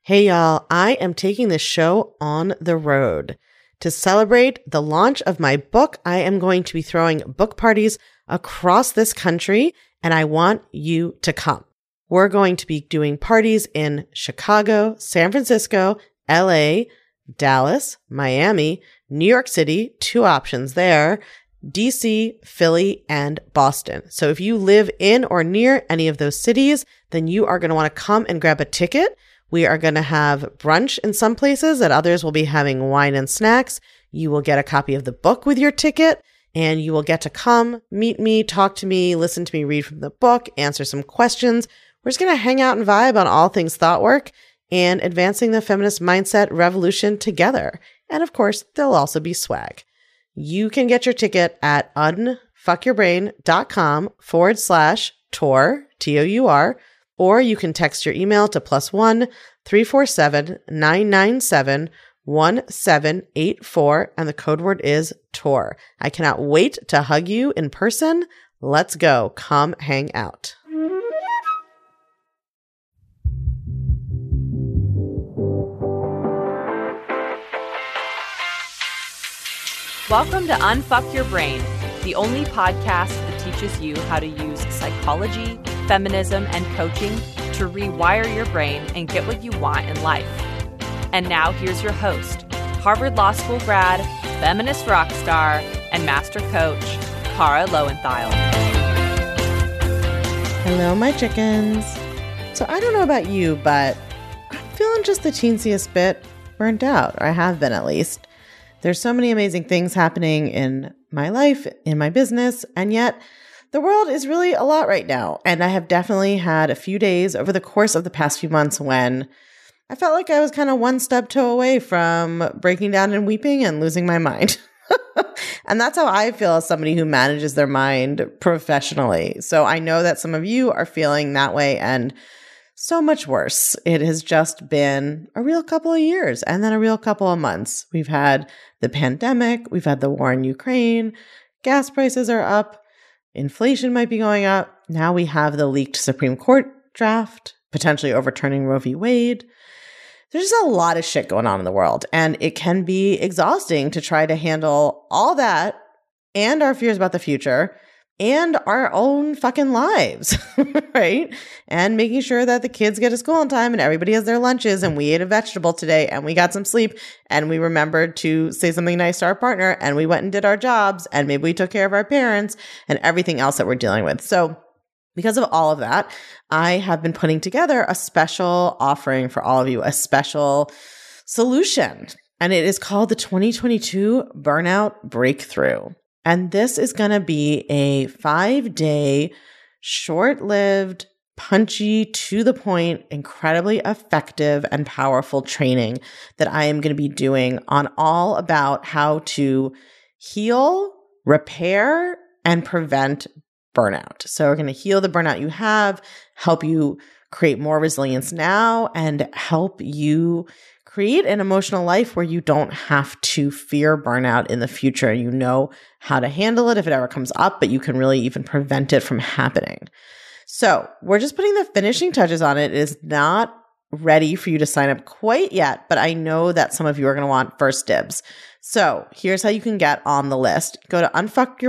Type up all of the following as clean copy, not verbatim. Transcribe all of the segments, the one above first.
Hey y'all, I am taking this show on the road. To celebrate the launch of my book, I am going to be throwing book parties across this country, and I want you to come. We're going to be doing parties in Chicago, San Francisco, LA, Dallas, Miami, New York City, 2 options there, DC, Philly, and Boston. So if you live in or near any of those cities, then you are going to want to come and grab a ticket. We are going to have brunch in some places, at others we'll be having wine and snacks. You will get a copy of the book with your ticket, and you will get to come, meet me, talk to me, listen to me read from the book, answer some questions. We're just going to hang out and vibe on all things thought work and advancing the feminist mindset revolution together. And of course, there'll also be swag. You can get your ticket at unfuckyourbrain.com/tour, T-O-U-R, or you can text your email to +1 347 997 1784, and the code word is TOUR. I cannot wait to hug you in person. Let's go. Come hang out. Welcome to Unfuck Your Brain, the only podcast that teaches you how to use psychology, feminism, and coaching to rewire your brain and get what you want in life. And now here's your host, Harvard Law School grad, feminist rock star, and master coach, Kara Loewentheil. Hello, my chickens. So I don't know about you, but I'm feeling just the teensiest bit burnt out, or I have been at least. There's so many amazing things happening in my life, in my business, and yet the world is really a lot right now. And I have definitely had a few days over the course of the past few months when I felt like I was kind of one stub toe away from breaking down and weeping and losing my mind. And that's how I feel as somebody who manages their mind professionally. So I know that some of you are feeling that way, and so much worse. It has just been a real couple of years and then a real couple of months. We've had the pandemic, we've had the war in Ukraine, gas prices are up, inflation might be going up. Now we have the leaked Supreme Court draft, potentially overturning Roe v. Wade. There's just a lot of shit going on in the world, and it can be exhausting to try to handle all that and our fears about the future and our own fucking lives, right? And making sure that the kids get to school on time and everybody has their lunches, and we ate a vegetable today and we got some sleep and we remembered to say something nice to our partner and we went and did our jobs and maybe we took care of our parents and everything else that we're dealing with. So because of all of that, I have been putting together a special offering for all of you, a special solution, and it is called the 2022 Burnout Breakthrough. And this is going to be a 5-day, short-lived, punchy, to the point, incredibly effective and powerful training that I am going to be doing on all about how to heal, repair, and prevent burnout. So we're going to heal the burnout you have, help you create more resilience now, and help you create an emotional life where you don't have to fear burnout in the future. You know how to handle it if it ever comes up, but you can really even prevent it from happening. So we're just putting the finishing touches on it. It is not ready for you to sign up quite yet, but I know that some of you are going to want first dibs. So here's how you can get on the list. Go to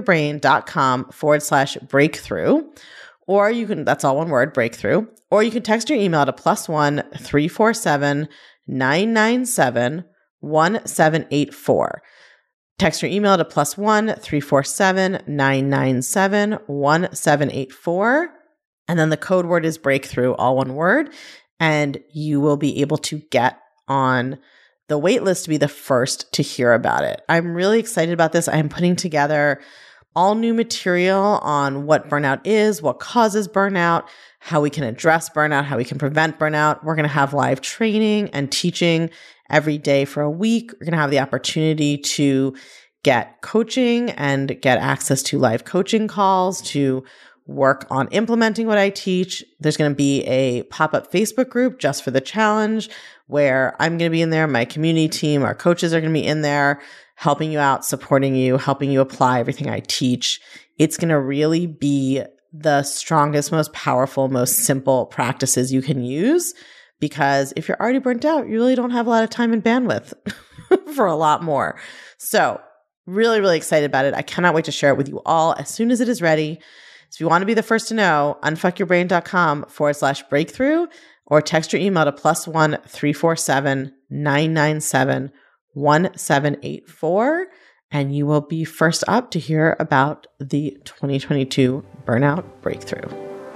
unfuckyourbrain.com/breakthrough, or you can, that's all one word, breakthrough, or you can text your email to +1 347 997 1784. Text your email to +1 347 997 1784. And then the code word is breakthrough, all one word. And you will be able to get on the wait list to be the first to hear about it. I'm really excited about this. I am putting together all new material on what burnout is, what causes burnout, how we can address burnout, how we can prevent burnout. We're going to have live training and teaching every day for a week. We're going to have the opportunity to get coaching and get access to live coaching calls to work on implementing what I teach. There's going to be a pop-up Facebook group just for the challenge where I'm going to be in there. My community team, our coaches are going to be in there, helping you out, supporting you, helping you apply everything I teach. It's going to really be the strongest, most powerful, most simple practices you can use because if you're already burnt out, you really don't have a lot of time and bandwidth for a lot more. So really, really excited about it. I cannot wait to share it with you all as soon as it is ready. So if you want to be the first to know, unfuckyourbrain.com/breakthrough or text your email to +1 347 997 1784, and you will be first up to hear about the 2022 Burnout Breakthrough.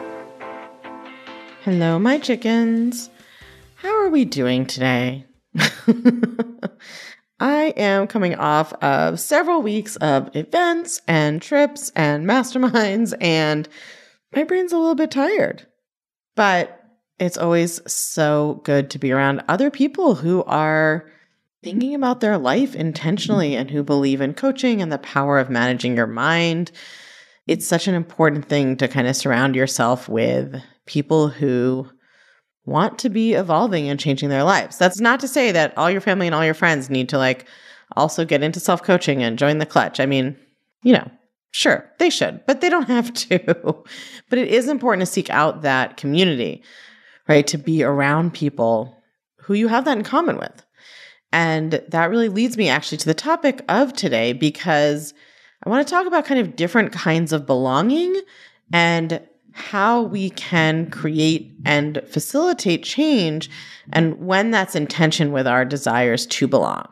Hello, my chickens. How are we doing today? I am coming off of several weeks of events and trips and masterminds, and my brain's a little bit tired. But it's always so good to be around other people who are thinking about their life intentionally and who believe in coaching and the power of managing your mind. It's such an important thing to kind of surround yourself with people who want to be evolving and changing their lives. That's not to say that all your family and all your friends need to also get into self-coaching and join the clutch. I mean, sure, they should, but they don't have to. But it is important to seek out that community, right? To be around people who you have that in common with. And that really leads me actually to the topic of today, because I want to talk about kind of different kinds of belonging and how we can create and facilitate change, and when that's in tension with our desires to belong.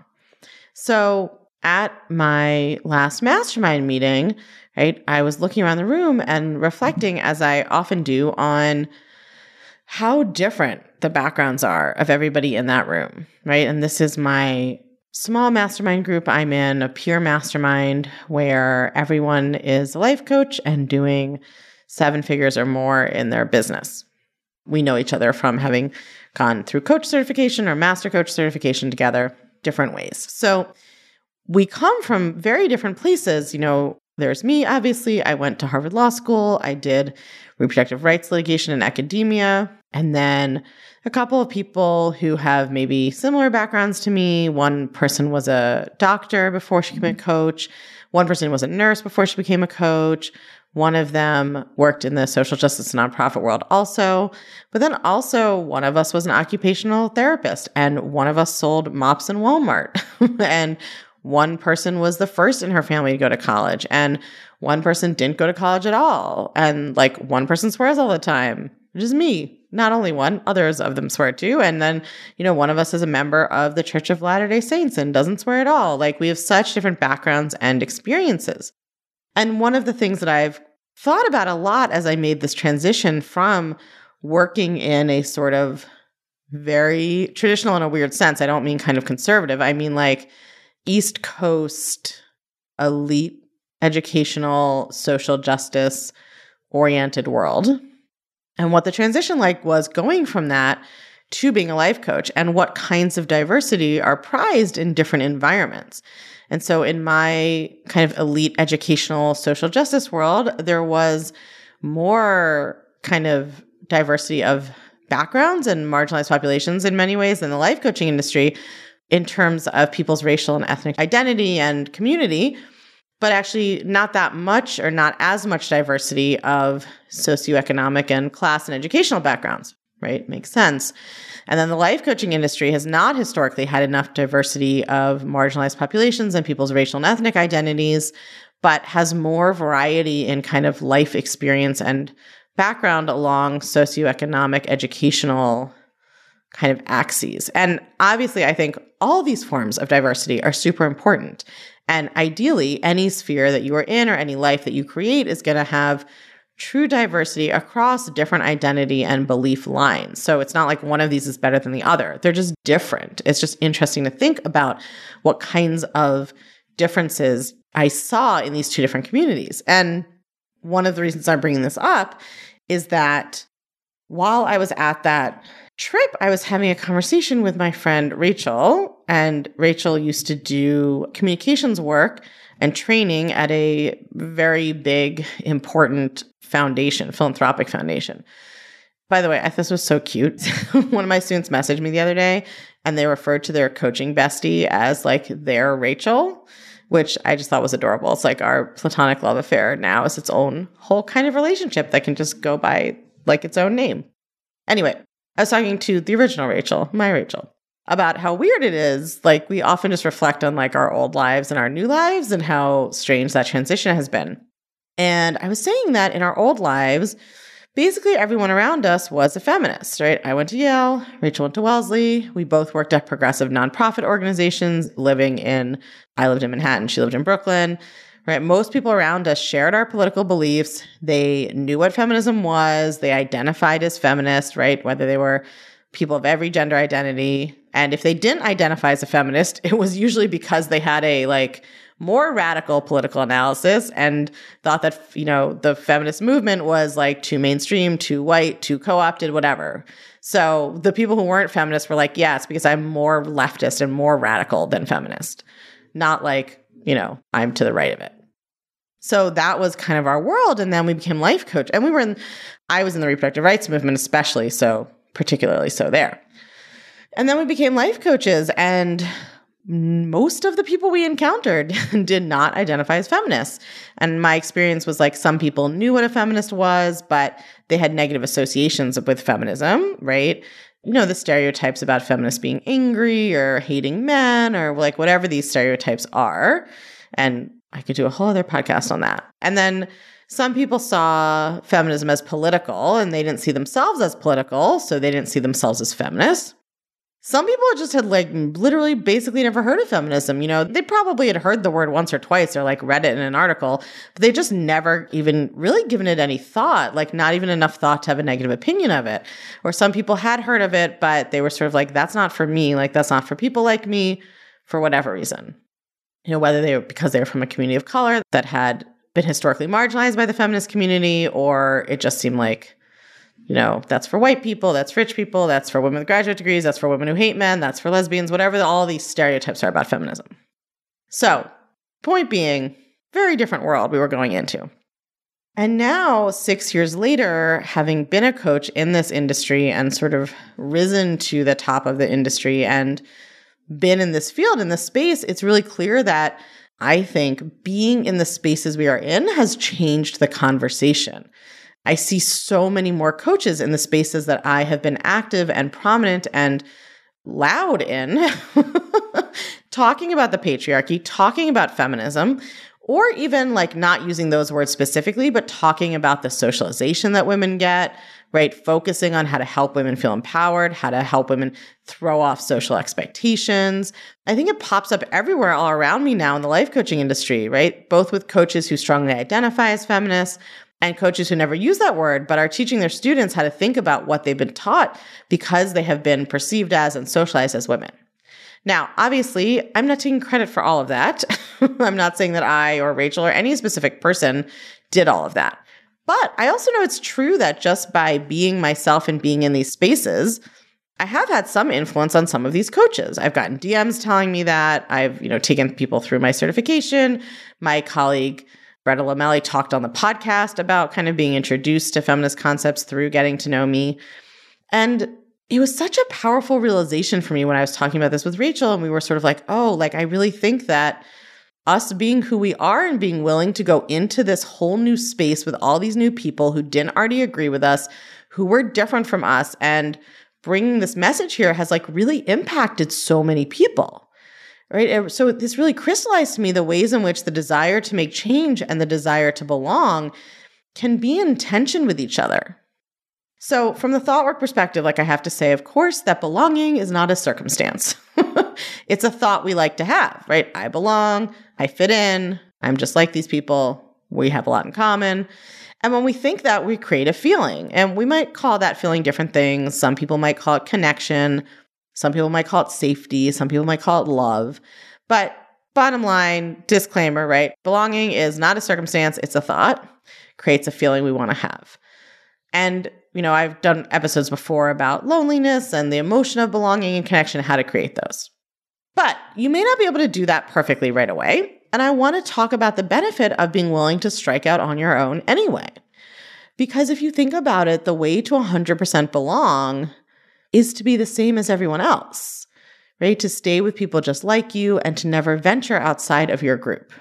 So at my last mastermind meeting, right, I was looking around the room and reflecting, as I often do, on how different the backgrounds are of everybody in that room, right? And this is my small mastermind group I'm in, a peer mastermind where everyone is a life coach and doing 7 figures or more in their business. We know each other from having gone through coach certification or master coach certification together, different ways. So we come from very different places. There's me, obviously. I went to Harvard Law School. I did reproductive rights litigation in academia. And then a couple of people who have maybe similar backgrounds to me. One person was a doctor before she became a coach. One person was a nurse before she became a coach. One of them worked in the social justice nonprofit world also. But then also one of us was an occupational therapist, and one of us sold mops in Walmart. And one person was the first in her family to go to college, and one person didn't go to college at all. And one person swears all the time, which is me. Not only one, others of them swear too. And then, one of us is a member of the Church of Latter-day Saints and doesn't swear at all. We have such different backgrounds and experiences. And one of the things that I've thought about a lot as I made this transition from working in a sort of very traditional, in a weird sense, I don't mean kind of conservative, I mean East Coast, elite, educational, social justice oriented world. And what the transition was going from that to being a life coach, and what kinds of diversity are prized in different environments. And so in my kind of elite educational social justice world, there was more kind of diversity of backgrounds and marginalized populations in many ways than the life coaching industry in terms of people's racial and ethnic identity and community, but actually not that much or not as much diversity of socioeconomic and class and educational backgrounds, right? Makes sense. And then the life coaching industry has not historically had enough diversity of marginalized populations and people's racial and ethnic identities, but has more variety in kind of life experience and background along socioeconomic, educational kind of axes. And obviously, I think all these forms of diversity are super important. And ideally, any sphere that you are in or any life that you create is going to have true diversity across different identity and belief lines. So it's not like one of these is better than the other. They're just different. It's just interesting to think about what kinds of differences I saw in these two different communities. And one of the reasons I'm bringing this up is that while I was at that trip, I was having a conversation with my friend Rachel, and Rachel used to do communications work and training at a very big, important foundation, philanthropic foundation. By the way, this was so cute. One of my students messaged me the other day, and they referred to their coaching bestie as their Rachel, which I just thought was adorable. It's our platonic love affair now is its own whole kind of relationship that can just go by its own name. Anyway, I was talking to the original Rachel, my Rachel, about how weird it is. Like, we often just reflect on like our old lives and our new lives and how strange that transition has been. And I was saying that in our old lives, basically everyone around us was a feminist, right? I went to Yale, Rachel went to Wellesley. We both worked at progressive nonprofit organizations I lived in Manhattan, she lived in Brooklyn, right? Most people around us shared our political beliefs. They knew what feminism was. They identified as feminist, right? Whether they were people of every gender identity. And if they didn't identify as a feminist, it was usually because they had a like more radical political analysis and thought that, you know, the feminist movement was like too mainstream, too white, too co-opted, whatever. So the people who weren't feminists were like, yeah, it's because I'm more leftist and more radical than feminist. Not like, you know, I'm to the right of it. So that was kind of our world. And then we became life coach. And I was in the reproductive rights movement, especially so, particularly so there. And then we became life coaches, and most of the people we encountered did not identify as feminists. And my experience was like some people knew what a feminist was, but they had negative associations with feminism, right? You know, the stereotypes about feminists being angry or hating men or like whatever these stereotypes are. And I could do a whole other podcast on that. And then some people saw feminism as political and they didn't see themselves as political, so they didn't see themselves as feminists. Some people just had like literally basically never heard of feminism. You know, they probably had heard the word once or twice or like read it in an article, but they just never even really given it any thought, like not even enough thought to have a negative opinion of it. Or some people had heard of it, but they were sort of like, that's not for me. Like, that's not for people like me for whatever reason. You know, whether because they were from a community of color that had been historically marginalized by the feminist community, or it just seemed like, you know, that's for white people, that's rich people, that's for women with graduate degrees, that's for women who hate men, that's for lesbians, whatever all these stereotypes are about feminism. So, point being, very different world we were going into. And now, 6 years later, having been a coach in this industry and sort of risen to the top of the industry and been in this field, in this space, it's really clear that I think being in the spaces we are in has changed the conversation. I see so many more coaches in the spaces that I have been active and prominent and loud in, talking about the patriarchy, talking about feminism, or even like not using those words specifically, but talking about the socialization that women get, right? Focusing on how to help women feel empowered, how to help women throw off social expectations. I think it pops up everywhere all around me now in the life coaching industry, right? Both with coaches who strongly identify as feminists and coaches who never use that word, but are teaching their students how to think about what they've been taught because they have been perceived as and socialized as women. Now, obviously, I'm not taking credit for all of that. I'm not saying that I or Rachel or any specific person did all of that. But I also know it's true that just by being myself and being in these spaces, I have had some influence on some of these coaches. I've gotten DMs telling me that. I've, taken people through my certification. My colleague, Greta Lamelli, talked on the podcast about kind of being introduced to feminist concepts through getting to know me. And it was such a powerful realization for me when I was talking about this with Rachel, and we were sort of like, oh, like I really think that us being who we are and being willing to go into this whole new space with all these new people who didn't already agree with us, who were different from us, and bringing this message here has like really impacted so many people. Right. So this really crystallized to me the ways in which the desire to make change and the desire to belong can be in tension with each other. So from the thought work perspective, like I have to say, of course, that belonging is not a circumstance. It's a thought we like to have, right? I belong, I fit in, I'm just like these people, we have a lot in common. And when we think that, we create a feeling. And we might call that feeling different things. Some people might call it connection. Some people might call it safety. Some people might call it love. But bottom line, disclaimer, right? Belonging is not a circumstance. It's a thought. Creates a feeling we want to have. And, I've done episodes before about loneliness and the emotion of belonging and connection, how to create those. But you may not be able to do that perfectly right away. And I want to talk about the benefit of being willing to strike out on your own anyway. Because if you think about it, the way to 100% belong is to be the same as everyone else, right? To stay with people just like you and to never venture outside of your group.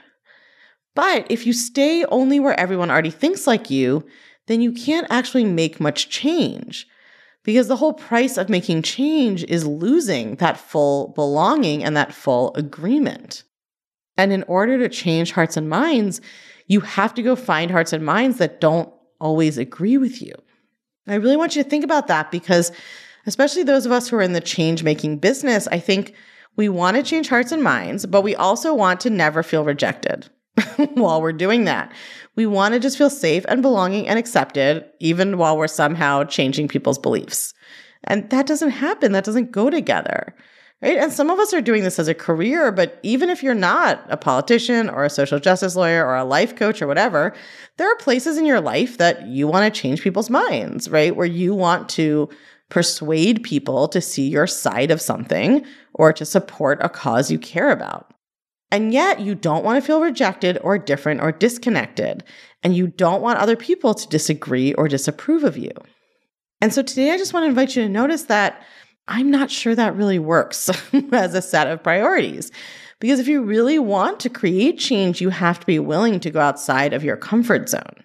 But if you stay only where everyone already thinks like you, then you can't actually make much change because the whole price of making change is losing that full belonging and that full agreement. And in order to change hearts and minds, you have to go find hearts and minds that don't always agree with you. I really want you to think about that because especially those of us who are in the change-making business, I think we want to change hearts and minds, but we also want to never feel rejected while we're doing that. We want to just feel safe and belonging and accepted, even while we're somehow changing people's beliefs. And that doesn't happen. That doesn't go together, right? And some of us are doing this as a career, but even if you're not a politician or a social justice lawyer or a life coach or whatever, there are places in your life that you want to change people's minds, right? Where you want to persuade people to see your side of something or to support a cause you care about. And yet you don't want to feel rejected or different or disconnected. And you don't want other people to disagree or disapprove of you. And so today I just want to invite you to notice that I'm not sure that really works as a set of priorities. Because if you really want to create change, you have to be willing to go outside of your comfort zone.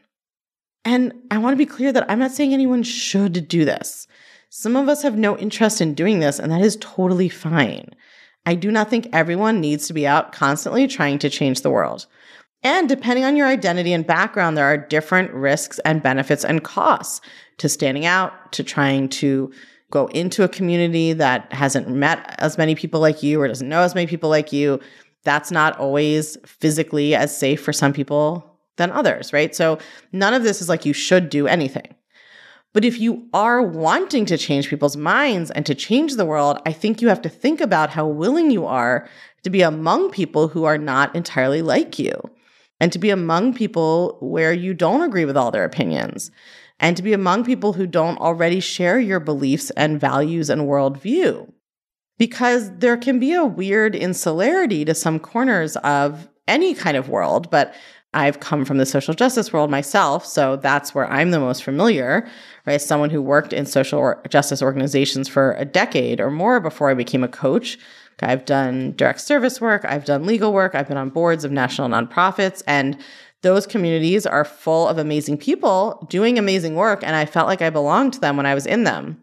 And I want to be clear that I'm not saying anyone should do this. Some of us have no interest in doing this, and that is totally fine. I do not think everyone needs to be out constantly trying to change the world. And depending on your identity and background, there are different risks and benefits and costs to standing out, to trying to go into a community that hasn't met as many people like you or doesn't know as many people like you. That's not always physically as safe for some people than others, right? So none of this is like you should do anything. But if you are wanting to change people's minds and to change the world, I think you have to think about how willing you are to be among people who are not entirely like you, and to be among people where you don't agree with all their opinions, and to be among people who don't already share your beliefs and values and worldview. Because there can be a weird insularity to some corners of any kind of world, but I've come from the social justice world myself, so that's where I'm the most familiar, right? As someone who worked in social justice organizations for a decade or more before I became a coach. I've done direct service work, I've done legal work, I've been on boards of national nonprofits, and those communities are full of amazing people doing amazing work, and I felt like I belonged to them when I was in them.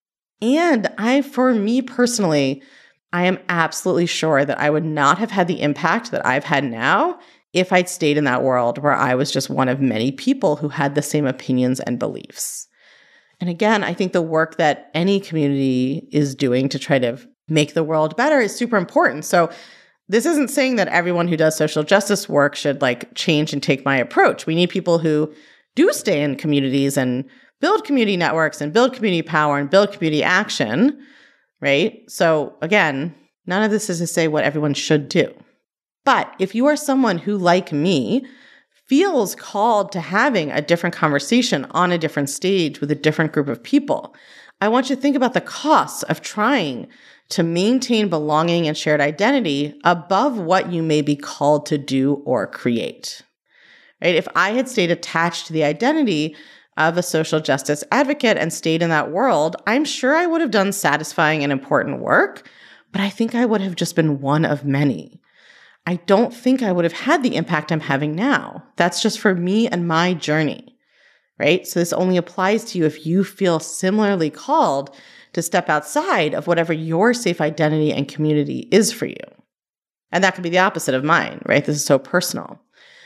And for me personally, I am absolutely sure that I would not have had the impact that I've had now if I'd stayed in that world where I was just one of many people who had the same opinions and beliefs. And again, I think the work that any community is doing to try to make the world better is super important. So this isn't saying that everyone who does social justice work should change and take my approach. We need people who do stay in communities and build community networks and build community power and build community action, right? So again, none of this is to say what everyone should do. But if you are someone who, like me, feels called to having a different conversation on a different stage with a different group of people, I want you to think about the costs of trying to maintain belonging and shared identity above what you may be called to do or create. Right? If I had stayed attached to the identity of a social justice advocate and stayed in that world, I'm sure I would have done satisfying and important work, but I think I would have just been one of many. I don't think I would have had the impact I'm having now. That's just for me and my journey, right? So this only applies to you if you feel similarly called to step outside of whatever your safe identity and community is for you. And that could be the opposite of mine, right? This is so personal.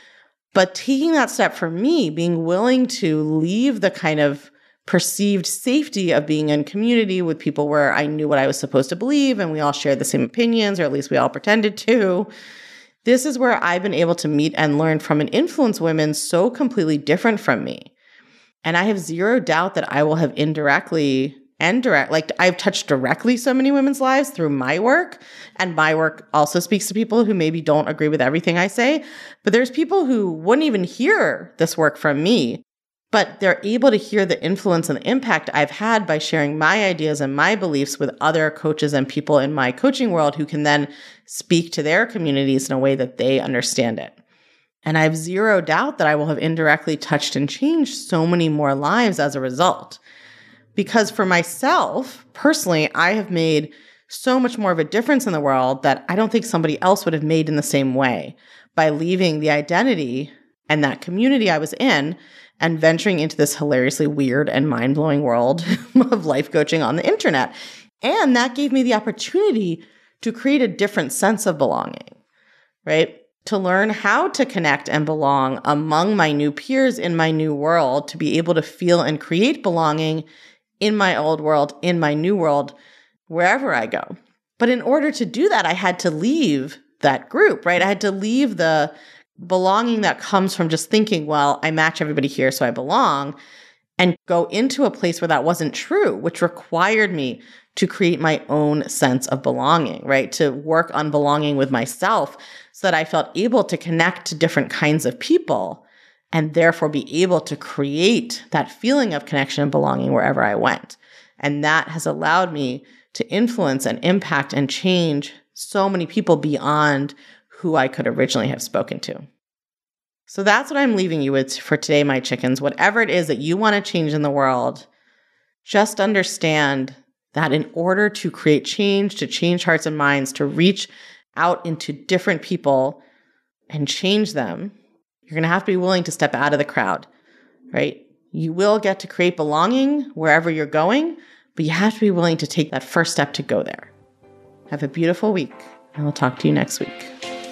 But taking that step for me, being willing to leave the kind of perceived safety of being in community with people where I knew what I was supposed to believe and we all shared the same opinions, or at least we all pretended to. This is where I've been able to meet and learn from and influence women so completely different from me. And I have zero doubt that I will have indirectly and I've touched directly so many women's lives through my work. And my work also speaks to people who maybe don't agree with everything I say. But there's people who wouldn't even hear this work from me, but they're able to hear the influence and the impact I've had by sharing my ideas and my beliefs with other coaches and people in my coaching world who can then speak to their communities in a way that they understand it. And I have zero doubt that I will have indirectly touched and changed so many more lives as a result. Because for myself, personally, I have made so much more of a difference in the world that I don't think somebody else would have made in the same way by leaving the identity and that community I was in and venturing into this hilariously weird and mind-blowing world of life coaching on the internet. And that gave me the opportunity to create a different sense of belonging, right? To learn how to connect and belong among my new peers in my new world, to be able to feel and create belonging in my old world, in my new world, wherever I go. But in order to do that, I had to leave that group, right? I had to leave the belonging that comes from just thinking, well, I match everybody here, so I belong, and go into a place where that wasn't true, which required me to create my own sense of belonging, right? To work on belonging with myself so that I felt able to connect to different kinds of people and therefore be able to create that feeling of connection and belonging wherever I went. And that has allowed me to influence and impact and change so many people beyond who I could originally have spoken to. So that's what I'm leaving you with for today, my chickens. Whatever it is that you want to change in the world, just understand that in order to create change, to change hearts and minds, to reach out into different people and change them, you're going to have to be willing to step out of the crowd, right? You will get to create belonging wherever you're going, but you have to be willing to take that first step to go there. Have a beautiful week, and I'll talk to you next week.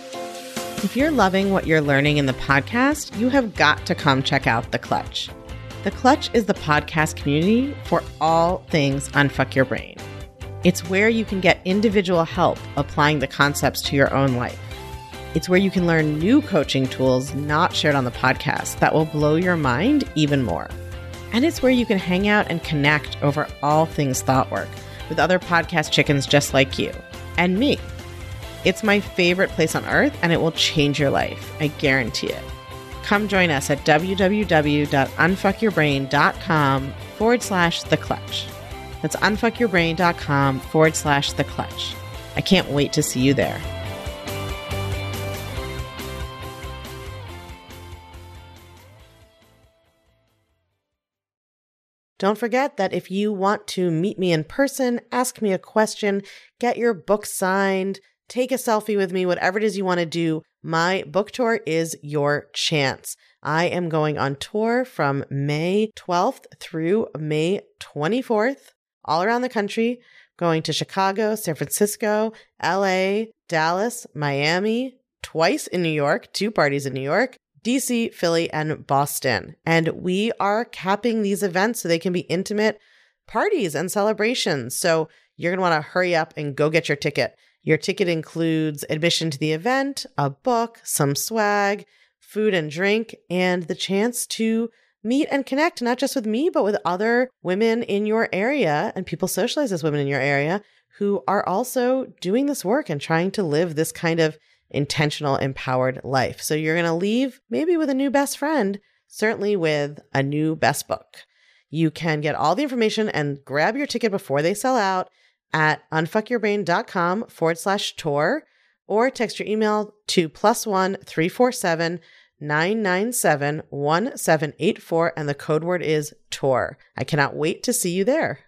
If you're loving what you're learning in the podcast, you have got to come check out The Clutch. The Clutch is the podcast community for all things Unfuck Your Brain. It's where you can get individual help applying the concepts to your own life. It's where you can learn new coaching tools not shared on the podcast that will blow your mind even more. And it's where you can hang out and connect over all things thought work with other podcast chickens just like you and me. It's my favorite place on earth, and it will change your life. I guarantee it. Come join us at www.unfuckyourbrain.com/The Clutch. That's unfuckyourbrain.com/The Clutch. I can't wait to see you there. Don't forget that if you want to meet me in person, ask me a question, get your book signed, take a selfie with me, whatever it is you want to do, my book tour is your chance. I am going on tour from May 12th through May 24th, all around the country, going to Chicago, San Francisco, LA, Dallas, Miami, twice in New York, 2 parties in New York, DC, Philly, and Boston. And we are capping these events so they can be intimate parties and celebrations. So you're going to want to hurry up and go get your ticket. Your ticket includes admission to the event, a book, some swag, food and drink, and the chance to meet and connect, not just with me, but with other women in your area and people socialized as women in your area who are also doing this work and trying to live this kind of intentional, empowered life. So you're going to leave maybe with a new best friend, certainly with a new best book. You can get all the information and grab your ticket before they sell out at unfuckyourbrain.com/tour or text your email to +1 347 997 1784 and the code word is tour. I cannot wait to see you there.